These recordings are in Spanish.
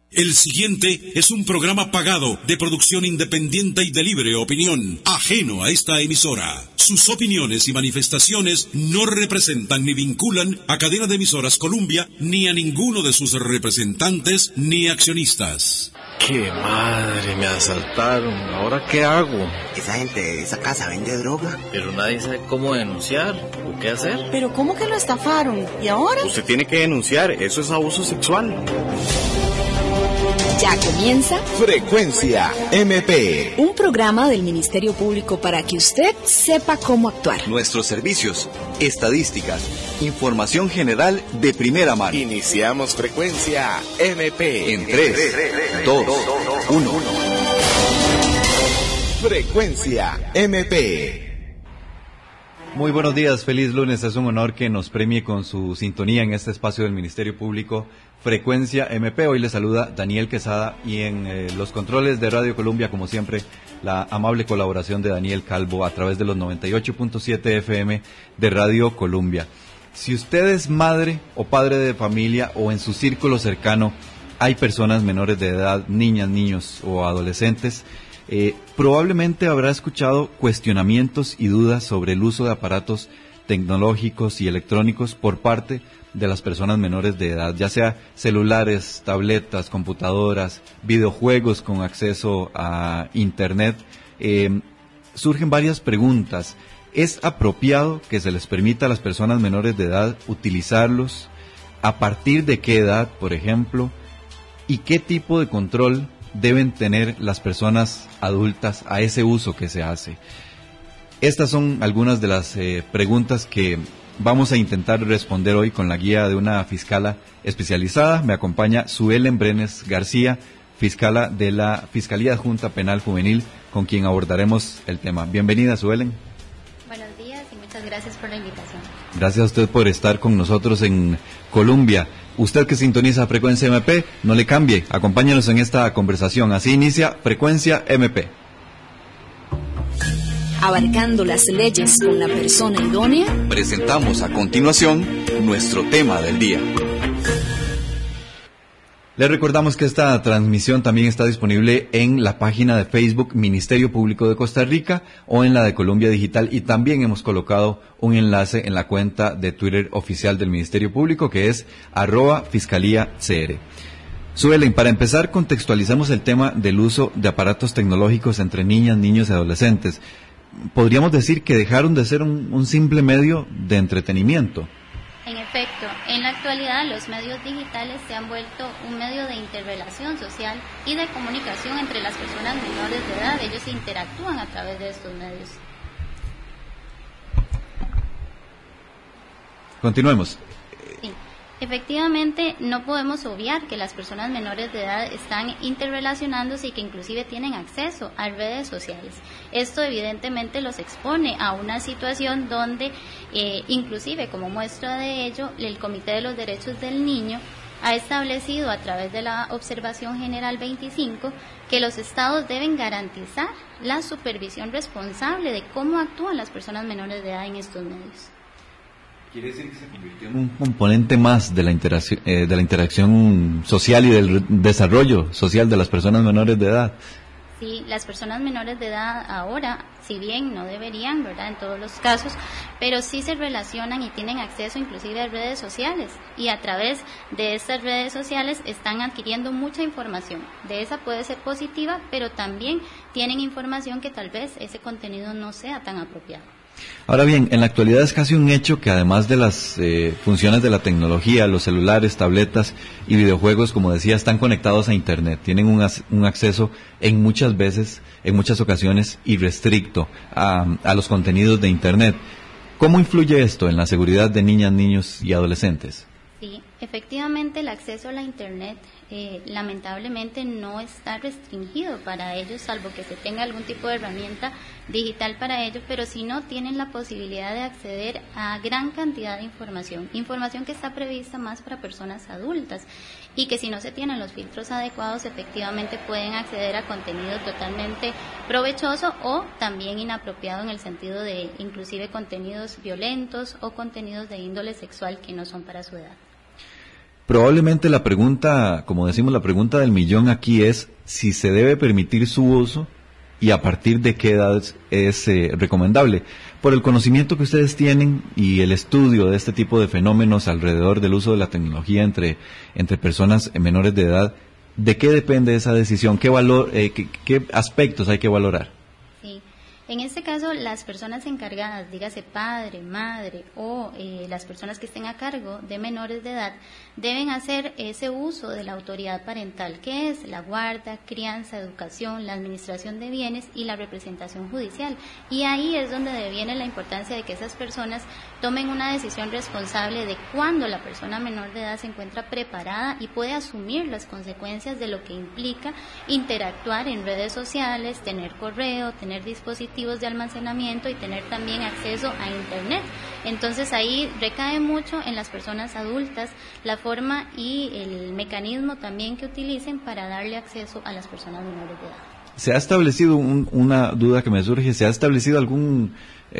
El siguiente es un programa pagado de producción independiente y de libre opinión, ajeno a esta emisora. Sus opiniones y manifestaciones no representan ni vinculan a Cadena de Emisoras Columbia, ni a ninguno de sus representantes ni accionistas. ¡Qué madre! Me asaltaron. ¿Ahora qué hago? Esa gente de esa casa vende droga. Pero nadie sabe cómo denunciar o qué hacer. ¿Pero cómo que lo estafaron? ¿Y ahora? Usted tiene que denunciar. Eso es abuso sexual. Ya comienza Frecuencia MP, un programa del Ministerio Público para que usted sepa cómo actuar. Nuestros servicios, estadísticas, información general de primera mano. Iniciamos Frecuencia MP En 3, 2, 1. Frecuencia MP. Muy buenos días, feliz lunes. Es un honor que nos premie con su sintonía en este espacio del Ministerio Público Frecuencia MP. Hoy le saluda Daniel Quesada y en los controles de Radio Columbia, como siempre, la amable colaboración de Daniel Calvo a través de los 98.7 FM de Radio Columbia. Si usted es madre o padre de familia o en su círculo cercano hay personas menores de edad, niñas, niños o adolescentes, probablemente habrá escuchado cuestionamientos y dudas sobre el uso de aparatos tecnológicos y electrónicos por parte de las personas menores de edad, ya sea celulares, tabletas, computadoras, videojuegos con acceso a Internet. Surgen varias preguntas. ¿Es apropiado que se les permita a las personas menores de edad utilizarlos? ¿A partir de qué edad, por ejemplo? ¿Y qué tipo de control deben tener las personas adultas a ese uso que se hace? Estas son algunas de las preguntas que vamos a intentar responder hoy con la guía de una fiscala especializada. Me acompaña Suelen Brenes García, fiscala de la Fiscalía Adjunta Penal Juvenil, con quien abordaremos el tema. Bienvenida, Suelen. Buenos días y muchas gracias por la invitación. Gracias a usted por estar con nosotros en Colombia. Usted que sintoniza Frecuencia MP, no le cambie, acompáñenos en esta conversación. Así inicia Frecuencia MP. Abarcando las leyes con la persona idónea. Presentamos a continuación nuestro tema del día. Les recordamos que esta transmisión también está disponible en la página de Facebook Ministerio Público de Costa Rica o en la de Colombia Digital, y también hemos colocado un enlace en la cuenta de Twitter oficial del Ministerio Público, que es @FiscalíaCR. Suelen, para empezar, contextualizamos el tema del uso de aparatos tecnológicos entre niñas, niños y adolescentes. Podríamos decir que dejaron de ser un simple medio de entretenimiento. En efecto, en la actualidad los medios digitales se han vuelto un medio de interrelación social y de comunicación entre las personas menores de edad. Ellos interactúan a través de estos medios. Continuemos. Sí. Efectivamente, no podemos obviar que las personas menores de edad están interrelacionándose y que inclusive tienen acceso a redes sociales. Esto evidentemente los expone a una situación donde, inclusive como muestra de ello, el Comité de los Derechos del Niño ha establecido a través de la Observación General 25 que los estados deben garantizar la supervisión responsable de cómo actúan las personas menores de edad en estos medios. Quiere decir que se convirtió en un componente más de la interacción social y del desarrollo social de las personas menores de edad. Sí, las personas menores de edad ahora, si bien no deberían, ¿verdad?, en todos los casos, pero sí se relacionan y tienen acceso inclusive a redes sociales, y a través de estas redes sociales están adquiriendo mucha información. De esa puede ser positiva, pero también tienen información que tal vez ese contenido no sea tan apropiado. Ahora bien, en la actualidad es casi un hecho que además de las funciones de la tecnología, los celulares, tabletas y videojuegos, como decía, están conectados a Internet. Tienen un acceso en muchas ocasiones irrestricto a los contenidos de Internet. ¿Cómo influye esto en la seguridad de niñas, niños y adolescentes? Sí, efectivamente el acceso a la Internet lamentablemente no está restringido para ellos, salvo que se tenga algún tipo de herramienta digital para ello, pero si no tienen la posibilidad de acceder a gran cantidad de información que está prevista más para personas adultas, y que si no se tienen los filtros adecuados efectivamente pueden acceder a contenido totalmente provechoso o también inapropiado, en el sentido de inclusive contenidos violentos o contenidos de índole sexual que no son para su edad. Probablemente la pregunta, como decimos, la pregunta del millón aquí es si se debe permitir su uso y a partir de qué edad es recomendable. Por el conocimiento que ustedes tienen y el estudio de este tipo de fenómenos alrededor del uso de la tecnología entre personas menores de edad, ¿de qué depende esa decisión? ¿Qué aspectos hay que valorar? Sí. En este caso, las personas encargadas, dígase padre, madre o las personas que estén a cargo de menores de edad, deben hacer ese uso de la autoridad parental, que es la guarda, crianza, educación, la administración de bienes y la representación judicial. Y ahí es donde viene la importancia de que esas personas tomen una decisión responsable de cuándo la persona menor de edad se encuentra preparada y puede asumir las consecuencias de lo que implica interactuar en redes sociales, tener correo, tener dispositivos de almacenamiento y tener también acceso a Internet. Entonces ahí recae mucho en las personas adultas la forma y el mecanismo también que utilicen para darle acceso a las personas menores de edad. ¿Se ha establecido una duda que me surge? ¿Se ha establecido algún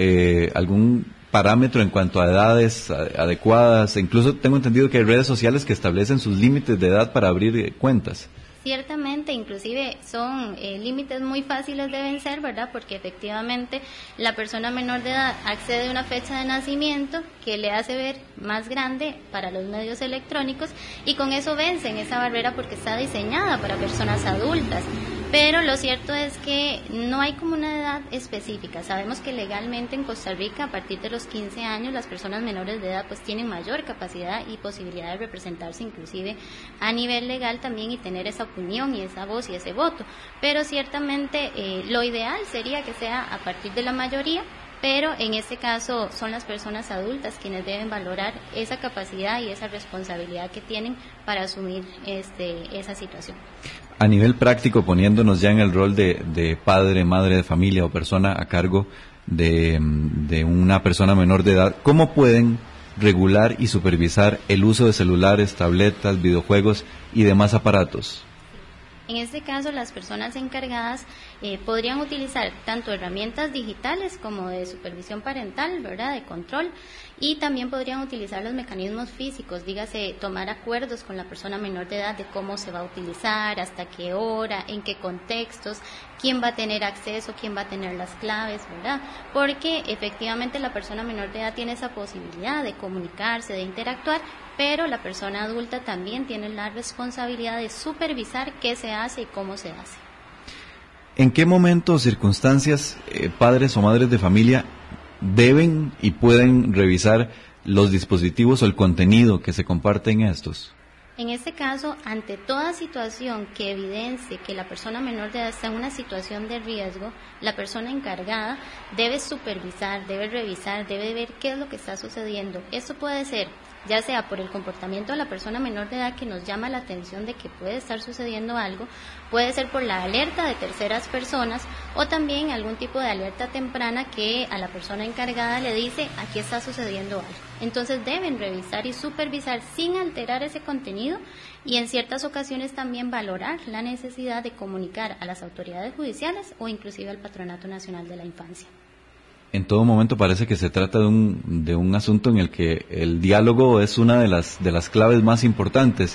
parámetro en cuanto a edades adecuadas? Incluso tengo entendido que hay redes sociales que establecen sus límites de edad para abrir cuentas. Ciertamente, inclusive son límites muy fáciles de vencer, ¿verdad? Porque efectivamente la persona menor de edad accede a una fecha de nacimiento que le hace ver más grande para los medios electrónicos y con eso vencen esa barrera porque está diseñada para personas adultas. Pero lo cierto es que no hay como una edad específica. Sabemos que legalmente en Costa Rica, a partir de los 15 años, las personas menores de edad pues tienen mayor capacidad y posibilidad de representarse inclusive a nivel legal también y tener esa opinión y esa voz y ese voto. Pero ciertamente lo ideal sería que sea a partir de la mayoría, pero en este caso son las personas adultas quienes deben valorar esa capacidad y esa responsabilidad que tienen para asumir esa situación. A nivel práctico, poniéndonos ya en el rol de padre, madre de familia o persona a cargo de una persona menor de edad, ¿cómo pueden regular y supervisar el uso de celulares, tabletas, videojuegos y demás aparatos? En este caso, las personas encargadas podrían utilizar tanto herramientas digitales como de supervisión parental, ¿verdad?, de control, y también podrían utilizar los mecanismos físicos, dígase, tomar acuerdos con la persona menor de edad de cómo se va a utilizar, hasta qué hora, en qué contextos, quién va a tener acceso, quién va a tener las claves, ¿verdad? Porque efectivamente la persona menor de edad tiene esa posibilidad de comunicarse, de interactuar, pero la persona adulta también tiene la responsabilidad de supervisar qué se hace y cómo se hace. ¿En qué momento o circunstancias padres o madres de familia deben y pueden revisar los dispositivos o el contenido que se comparte en estos? En este caso, ante toda situación que evidencie que la persona menor de edad está en una situación de riesgo, la persona encargada debe supervisar, debe revisar, debe ver qué es lo que está sucediendo. Esto puede ser ya sea por el comportamiento de la persona menor de edad que nos llama la atención de que puede estar sucediendo algo, puede ser por la alerta de terceras personas o también algún tipo de alerta temprana que a la persona encargada le dice aquí está sucediendo algo. Entonces deben revisar y supervisar sin alterar ese contenido y en ciertas ocasiones también valorar la necesidad de comunicar a las autoridades judiciales o inclusive al Patronato Nacional de la Infancia. En todo momento parece que se trata de un asunto en el que el diálogo es una de las claves más importantes.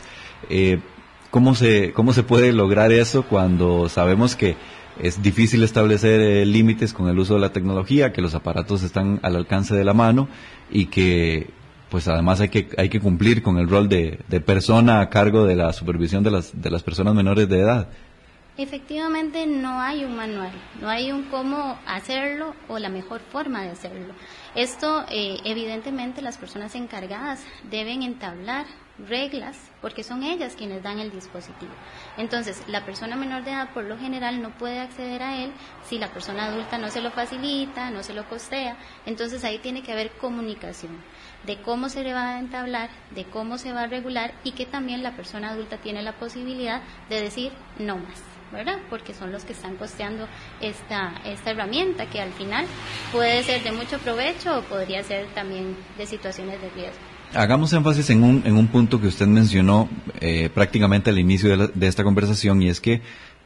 ¿Cómo se puede lograr eso cuando sabemos que es difícil establecer límites con el uso de la tecnología, que los aparatos están al alcance de la mano y que pues además hay que cumplir con el rol de persona a cargo de la supervisión de las personas menores de edad? Efectivamente no hay un manual, no hay un cómo hacerlo o la mejor forma de hacerlo. Esto evidentemente las personas encargadas deben entablar reglas porque son ellas quienes dan el dispositivo. Entonces la persona menor de edad por lo general no puede acceder a él si la persona adulta no se lo facilita, no se lo costea. Entonces ahí tiene que haber comunicación de cómo se le va a entablar, de cómo se va a regular y que también la persona adulta tiene la posibilidad de decir no más, ¿verdad? Porque son los que están costeando esta herramienta que al final puede ser de mucho provecho o podría ser también de situaciones de riesgo. Hagamos énfasis en un punto que usted mencionó prácticamente al inicio de esta conversación y es que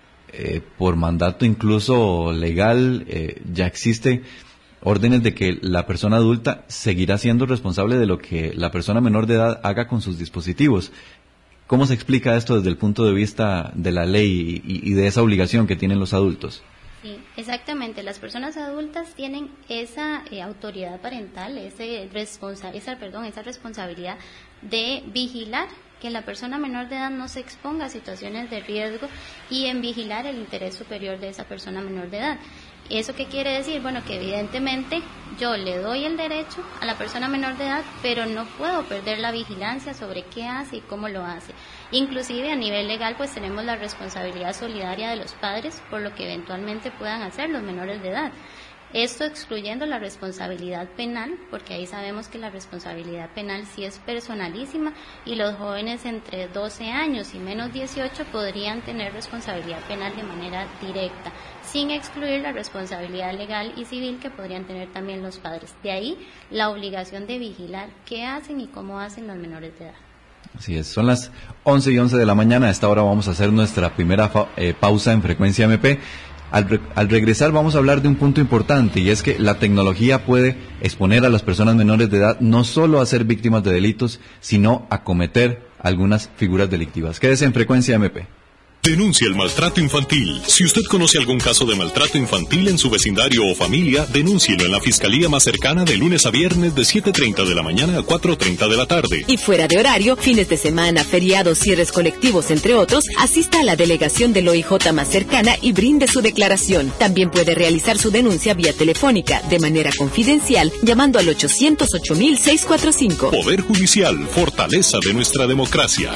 por mandato incluso legal ya existe órdenes de que la persona adulta seguirá siendo responsable de lo que la persona menor de edad haga con sus dispositivos. ¿Cómo se explica esto desde el punto de vista de la ley y de esa obligación que tienen los adultos? Sí, exactamente. Las personas adultas tienen esa autoridad parental, esa responsabilidad de vigilar que la persona menor de edad no se exponga a situaciones de riesgo y en vigilar el interés superior de esa persona menor de edad. ¿Eso qué quiere decir? Bueno, que evidentemente yo le doy el derecho a la persona menor de edad, pero no puedo perder la vigilancia sobre qué hace y cómo lo hace. Inclusive a nivel legal pues tenemos la responsabilidad solidaria de los padres por lo que eventualmente puedan hacer los menores de edad. Esto excluyendo la responsabilidad penal, porque ahí sabemos que la responsabilidad penal sí es personalísima y los jóvenes entre 12 años y menos 18 podrían tener responsabilidad penal de manera directa, sin excluir la responsabilidad legal y civil que podrían tener también los padres. De ahí la obligación de vigilar qué hacen y cómo hacen los menores de edad. Así es, son las 11:11 de la mañana. A esta hora vamos a hacer nuestra primera pausa en Frecuencia MP. Al regresar vamos a hablar de un punto importante, y es que la tecnología puede exponer a las personas menores de edad no solo a ser víctimas de delitos, sino a cometer algunas figuras delictivas. Quédese en Frecuencia MP. Denuncia el maltrato infantil. Si usted conoce algún caso de maltrato infantil en su vecindario o familia, denúncielo en la fiscalía más cercana de lunes a viernes de 7:30 de la mañana a 4:30 de la tarde. Y fuera de horario, fines de semana, feriados, cierres colectivos, entre otros, asista a la delegación del OIJ más cercana y brinde su declaración. También puede realizar su denuncia vía telefónica, de manera confidencial, llamando al 808-645. Poder Judicial, fortaleza de nuestra democracia.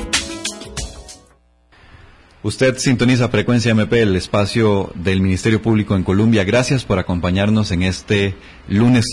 Usted sintoniza Frecuencia MP, el espacio del Ministerio Público en Colombia. Gracias por acompañarnos en este lunes.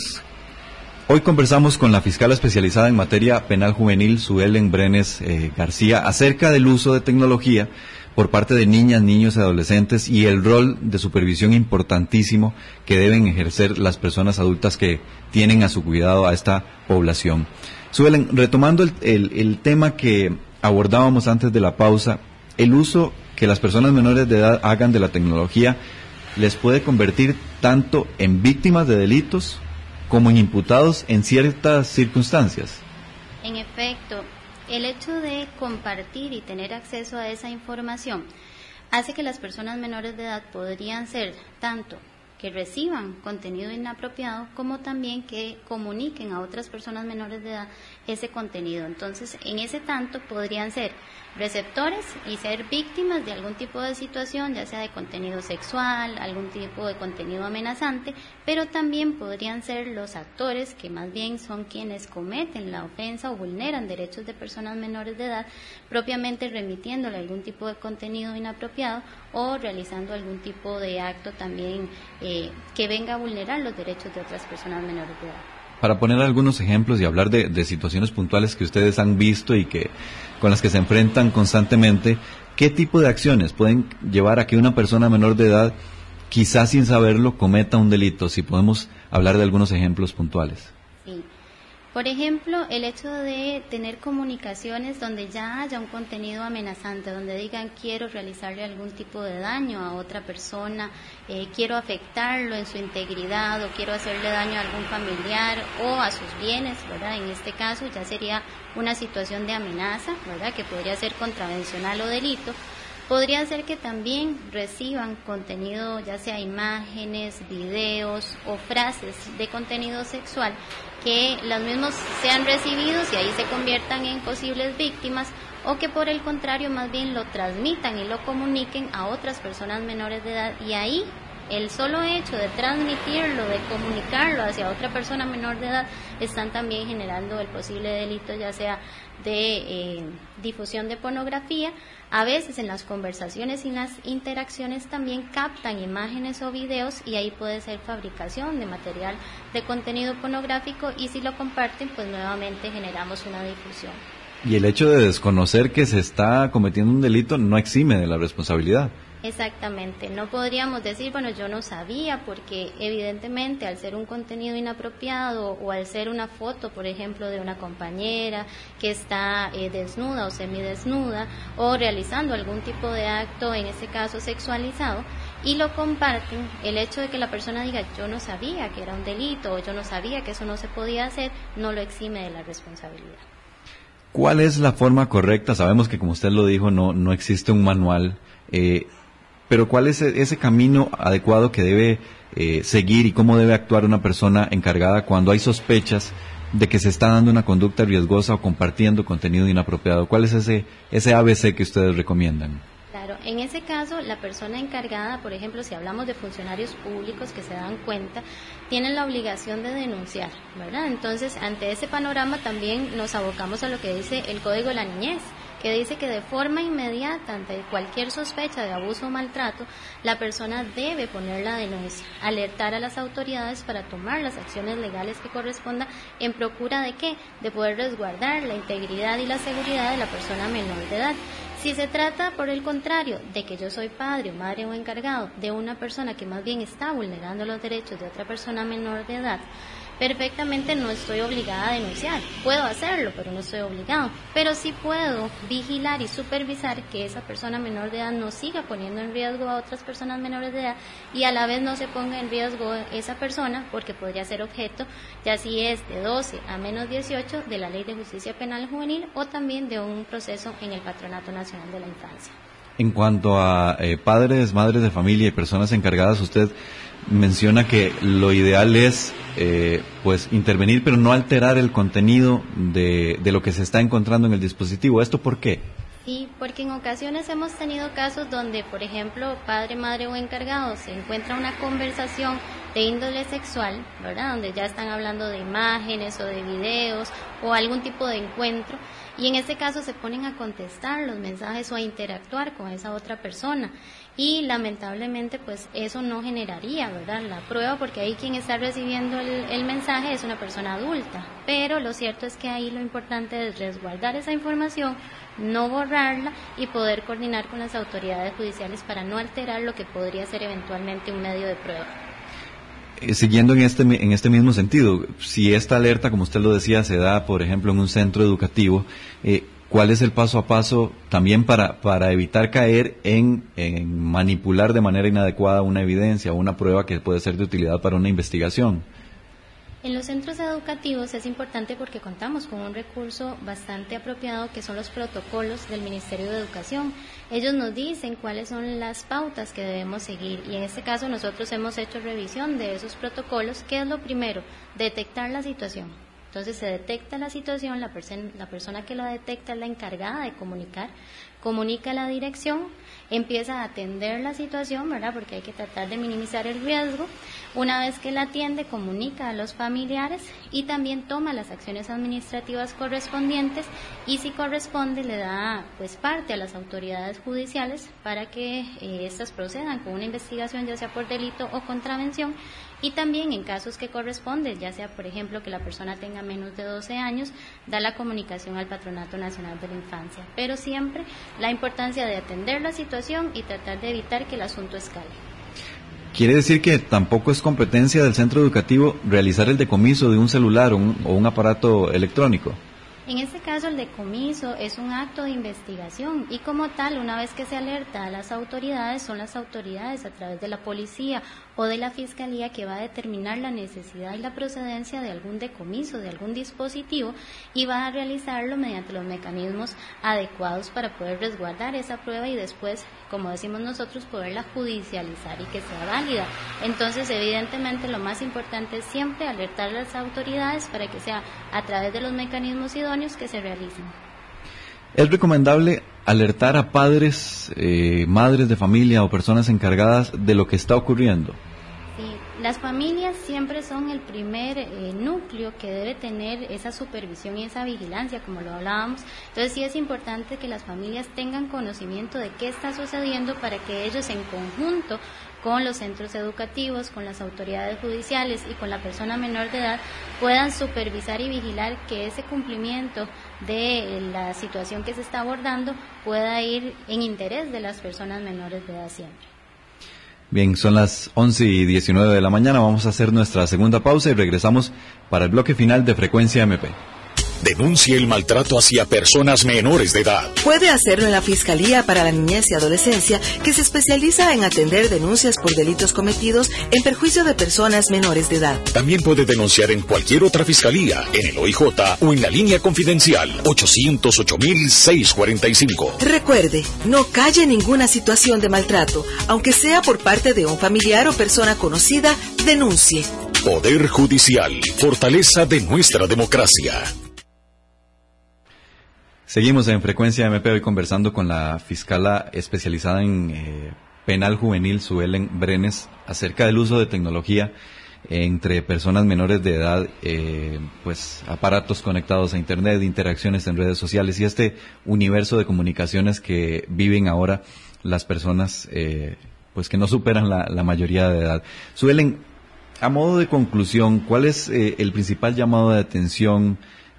Hoy conversamos con la fiscal especializada en materia penal juvenil, Suelen Brenes García, acerca del uso de tecnología por parte de niñas, niños y adolescentes y el rol de supervisión importantísimo que deben ejercer las personas adultas que tienen a su cuidado a esta población. Suelen, retomando el tema que abordábamos antes de la pausa, el uso que las personas menores de edad hagan de la tecnología les puede convertir tanto en víctimas de delitos como en imputados en ciertas circunstancias. En efecto, el hecho de compartir y tener acceso a esa información hace que las personas menores de edad podrían ser tanto que reciban contenido inapropiado como también que comuniquen a otras personas menores de edad ese contenido. Entonces, en ese tanto podrían ser receptores y ser víctimas de algún tipo de situación, ya sea de contenido sexual, algún tipo de contenido amenazante, pero también podrían ser los actores que más bien son quienes cometen la ofensa o vulneran derechos de personas menores de edad, propiamente remitiéndole algún tipo de contenido inapropiado o realizando algún tipo de acto también que venga a vulnerar los derechos de otras personas menores de edad. Para poner algunos ejemplos y hablar de situaciones puntuales que ustedes han visto y con las que se enfrentan constantemente, ¿qué tipo de acciones pueden llevar a que una persona menor de edad, quizás sin saberlo, cometa un delito? Si podemos hablar de algunos ejemplos puntuales. Sí. Por ejemplo, el hecho de tener comunicaciones donde ya haya un contenido amenazante, donde digan quiero realizarle algún tipo de daño a otra persona, quiero afectarlo en su integridad o quiero hacerle daño a algún familiar o a sus bienes, ¿verdad? En este caso ya sería una situación de amenaza, ¿verdad? Que podría ser contravencional o delito. Podría ser que también reciban contenido, ya sea imágenes, videos o frases de contenido sexual, que los mismos sean recibidos y ahí se conviertan en posibles víctimas, o que por el contrario más bien lo transmitan y lo comuniquen a otras personas menores de edad, y ahí el solo hecho de transmitirlo, de comunicarlo hacia otra persona menor de edad, están también generando el posible delito, ya sea de difusión de pornografía. A veces en las conversaciones y en las interacciones también captan imágenes o videos y ahí puede ser fabricación de material de contenido pornográfico, y si lo comparten pues nuevamente generamos una difusión. Y el hecho de desconocer que se está cometiendo un delito no exime de la responsabilidad. Exactamente, no podríamos decir, bueno, yo no sabía, porque evidentemente al ser un contenido inapropiado o al ser una foto, por ejemplo, de una compañera que está desnuda o semidesnuda o realizando algún tipo de acto, en este caso sexualizado, y lo comparten, el hecho de que la persona diga yo no sabía que era un delito o yo no sabía que eso no se podía hacer, no lo exime de la responsabilidad. ¿Cuál es la forma correcta? Sabemos que, como usted lo dijo, no existe un manual, pero ¿cuál es ese camino adecuado que debe seguir y cómo debe actuar una persona encargada cuando hay sospechas de que se está dando una conducta riesgosa o compartiendo contenido inapropiado? ¿Cuál es ese ABC que ustedes recomiendan? Claro, en ese caso, la persona encargada, por ejemplo, si hablamos de funcionarios públicos que se dan cuenta, tienen la obligación de denunciar, ¿verdad? Entonces, ante ese panorama también nos abocamos a lo que dice el Código de la Niñez, que dice que de forma inmediata, ante cualquier sospecha de abuso o maltrato, la persona debe poner la denuncia, alertar a las autoridades para tomar las acciones legales que correspondan en procura de ¿qué? De poder resguardar la integridad y la seguridad de la persona menor de edad. Si se trata, por el contrario, de que yo soy padre, madre o encargado de una persona que más bien está vulnerando los derechos de otra persona menor de edad, perfectamente no estoy obligada a denunciar. Puedo hacerlo, pero no estoy obligado. Pero sí puedo vigilar y supervisar que esa persona menor de edad no siga poniendo en riesgo a otras personas menores de edad y a la vez no se ponga en riesgo esa persona porque podría ser objeto, ya si es de 12 a menos 18, de la Ley de Justicia Penal Juvenil o también de un proceso en el Patronato Nacional de la Infancia. En cuanto a padres, madres de familia y personas encargadas, usted menciona que lo ideal es pues intervenir, pero no alterar el contenido de lo que se está encontrando en el dispositivo. ¿Esto por qué? Sí, porque en ocasiones hemos tenido casos donde, por ejemplo, padre, madre o encargado se encuentra una conversación de índole sexual, ¿verdad? Donde ya están hablando de imágenes o de videos o algún tipo de encuentro, y en este caso se ponen a contestar los mensajes o a interactuar con esa otra persona. Y lamentablemente pues eso no generaría, ¿verdad?, la prueba, porque ahí quien está recibiendo el mensaje es una persona adulta. Pero lo cierto es que ahí lo importante es resguardar esa información, no borrarla y poder coordinar con las autoridades judiciales para no alterar lo que podría ser eventualmente un medio de prueba. Siguiendo en este mismo sentido, si esta alerta, como usted lo decía, se da, por ejemplo, en un centro educativo, ¿cuál es el paso a paso también para evitar caer en manipular de manera inadecuada una evidencia o una prueba que puede ser de utilidad para una investigación? En los centros educativos es importante porque contamos con un recurso bastante apropiado que son los protocolos del Ministerio de Educación. Ellos nos dicen cuáles son las pautas que debemos seguir y en este caso nosotros hemos hecho revisión de esos protocolos. ¿Qué es lo primero? Detectar la situación. Entonces se detecta la situación, la persona que la detecta es la encargada de comunica a la dirección, empieza a atender la situación, ¿verdad?, porque hay que tratar de minimizar el riesgo. Una vez que la atiende, comunica a los familiares y también toma las acciones administrativas correspondientes y si corresponde le da pues parte a las autoridades judiciales para que éstas procedan con una investigación, ya sea por delito o contravención. Y también en casos que corresponde, ya sea por ejemplo que la persona tenga menos de 12 años, da la comunicación al Patronato Nacional de la Infancia. Pero siempre la importancia de atender la situación y tratar de evitar que el asunto escale. ¿Quiere decir que tampoco es competencia del centro educativo realizar el decomiso de un celular o un aparato electrónico? En este caso el decomiso es un acto de investigación y como tal, una vez que se alerta a las autoridades, son las autoridades a través de la policía o de la fiscalía que va a determinar la necesidad y la procedencia de algún decomiso, de algún dispositivo y va a realizarlo mediante los mecanismos adecuados para poder resguardar esa prueba y después, como decimos nosotros, poderla judicializar y que sea válida. Entonces, evidentemente, lo más importante es siempre alertar a las autoridades para que sea a través de los mecanismos idóneos que se realicen. ¿Es recomendable alertar a padres, madres de familia o personas encargadas de lo que está ocurriendo? Sí, las familias siempre son el primer núcleo que debe tener esa supervisión y esa vigilancia, como lo hablábamos. Entonces sí es importante que las familias tengan conocimiento de qué está sucediendo para que ellos en conjunto con los centros educativos, con las autoridades judiciales y con la persona menor de edad puedan supervisar y vigilar que ese cumplimiento de la situación que se está abordando pueda ir en interés de las personas menores de edad siempre. Bien, son las 11:19 de la mañana, vamos a hacer nuestra segunda pausa y regresamos para el bloque final de Frecuencia MP. Denuncie el maltrato hacia personas menores de edad. Puede hacerlo en la Fiscalía para la Niñez y Adolescencia, que se especializa en atender denuncias por delitos cometidos en perjuicio de personas menores de edad. También puede denunciar en cualquier otra fiscalía, en el OIJ o en la línea confidencial 808-645. Recuerde, no calle en ninguna situación de maltrato, aunque sea por parte de un familiar o persona conocida, denuncie. Poder Judicial, fortaleza de nuestra democracia. Seguimos en Frecuencia MP hoy conversando con la fiscala especializada en penal juvenil, Suelen Brenes, acerca del uso de tecnología entre personas menores de edad, pues aparatos conectados a internet, interacciones en redes sociales y este universo de comunicaciones que viven ahora las personas pues que no superan la mayoría de edad. Suelen, a modo de conclusión, ¿cuál es el principal llamado de atención,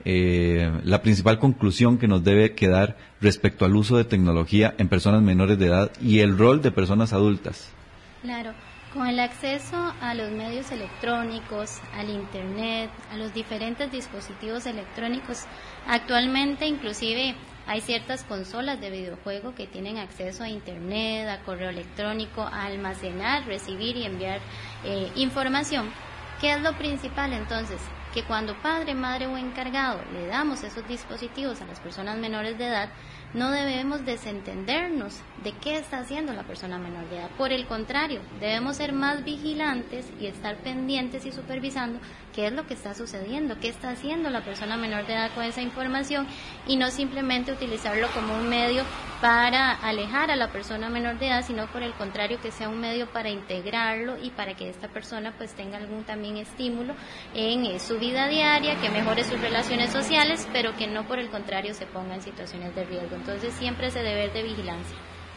la principal conclusión que nos debe quedar respecto al uso de tecnología en personas menores de edad y el rol de personas adultas? Claro, con el acceso a los medios electrónicos, al internet, a los diferentes dispositivos electrónicos, actualmente inclusive hay ciertas consolas de videojuego que tienen acceso a internet, a correo electrónico, a almacenar, recibir y enviar información. ¿Qué es lo principal entonces? Que cuando padre, madre o encargado le damos esos dispositivos a las personas menores de edad, no debemos desentendernos de qué está haciendo la persona menor de edad. Por el contrario, debemos ser más vigilantes y estar pendientes y supervisando qué es lo que está sucediendo, qué está haciendo la persona menor de edad con esa información y no simplemente utilizarlo como un medio para alejar a la persona menor de edad, sino por el contrario que sea un medio para integrarlo y para que esta persona pues tenga algún también estímulo en su vida diaria, que mejore sus relaciones sociales, pero que no por el contrario se ponga en situaciones de riesgo. Entonces siempre ese deber de vigilancia.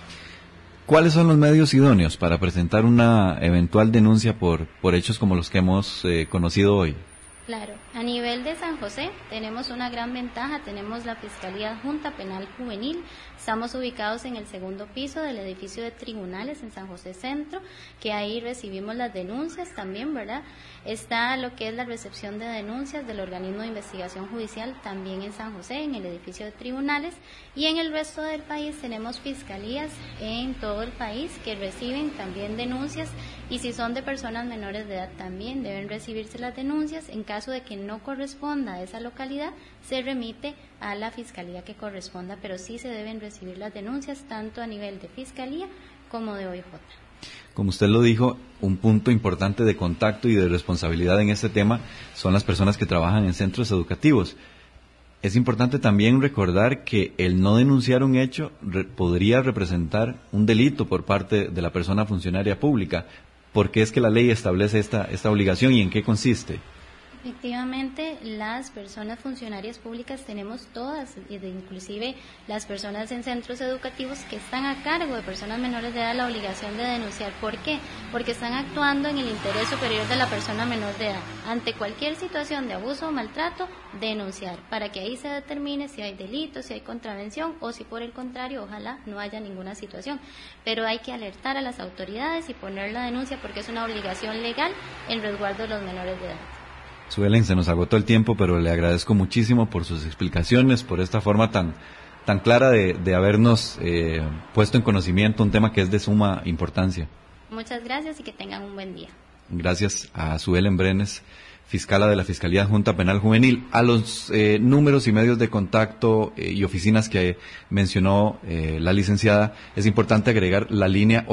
¿Cuáles son los medios idóneos para presentar una eventual denuncia por hechos como los que hemos conocido hoy? Claro, a nivel de San José tenemos una gran ventaja, tenemos la Fiscalía Adjunta Penal Juvenil, estamos ubicados en el segundo piso del edificio de tribunales en San José Centro, que ahí recibimos las denuncias también, ¿verdad? Está lo que es la recepción de denuncias del organismo de investigación judicial también en San José, en el edificio de tribunales, y en el resto del país tenemos fiscalías en todo el país que reciben también denuncias, y si son de personas menores de edad también deben recibirse las denuncias. En caso de que no corresponda a esa localidad, se remite a la fiscalía que corresponda, pero sí se deben recibir las denuncias tanto a nivel de fiscalía como de OIJ. Como usted lo dijo, un punto importante de contacto y de responsabilidad en este tema son las personas que trabajan en centros educativos. Es importante también recordar que el no denunciar un hecho podría representar un delito por parte de la persona funcionaria pública. ¿Por qué es que la ley establece esta obligación y en qué consiste? Efectivamente, las personas funcionarias públicas tenemos todas, inclusive las personas en centros educativos que están a cargo de personas menores de edad, la obligación de denunciar. ¿Por qué? Porque están actuando en el interés superior de la persona menor de edad. Ante cualquier situación de abuso o maltrato, denunciar, para que ahí se determine si hay delitos, si hay contravención o si por el contrario, ojalá no haya ninguna situación. Pero hay que alertar a las autoridades y poner la denuncia porque es una obligación legal en resguardo de los menores de edad. Suelen, se nos agotó el tiempo, pero le agradezco muchísimo por sus explicaciones, por esta forma tan clara de habernos puesto en conocimiento un tema que es de suma importancia. Muchas gracias y que tengan un buen día. Gracias a Suelen Brenes, fiscala de la Fiscalía Adjunta Penal Juvenil. A los números y medios de contacto y oficinas que mencionó la licenciada, es importante agregar la línea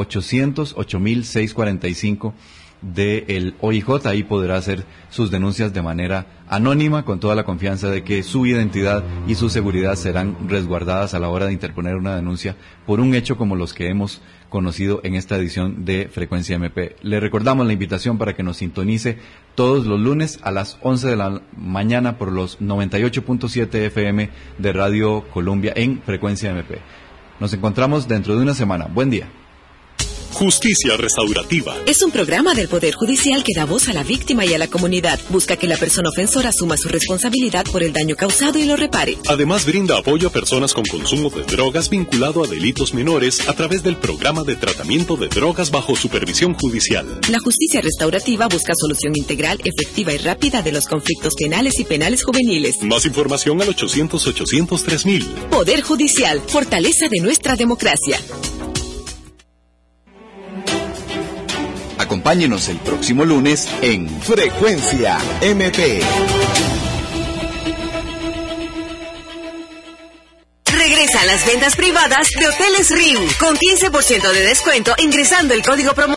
800-8645 del OIJ. Ahí podrá hacer sus denuncias de manera anónima, con toda la confianza de que su identidad y su seguridad serán resguardadas a la hora de interponer una denuncia por un hecho como los que hemos conocido en esta edición de Frecuencia MP. Le recordamos la invitación para que nos sintonice todos los lunes a las 11 de la mañana por los 98.7 FM de Radio Colombia en Frecuencia MP. Nos encontramos dentro de una semana. Buen día. Justicia Restaurativa. Es un programa del Poder Judicial que da voz a la víctima y a la comunidad. Busca que la persona ofensora asuma su responsabilidad por el daño causado y lo repare. Además, brinda apoyo a personas con consumo de drogas vinculado a delitos menores a través del programa de tratamiento de drogas bajo supervisión judicial. La justicia restaurativa busca solución integral, efectiva y rápida de los conflictos penales y penales juveniles. Más información al 800-800-3000. Poder Judicial, fortaleza de nuestra democracia. Acompáñenos el próximo lunes en Frecuencia MP. Regresa a las ventas privadas de Hoteles Riu con 15% de descuento ingresando el código promocional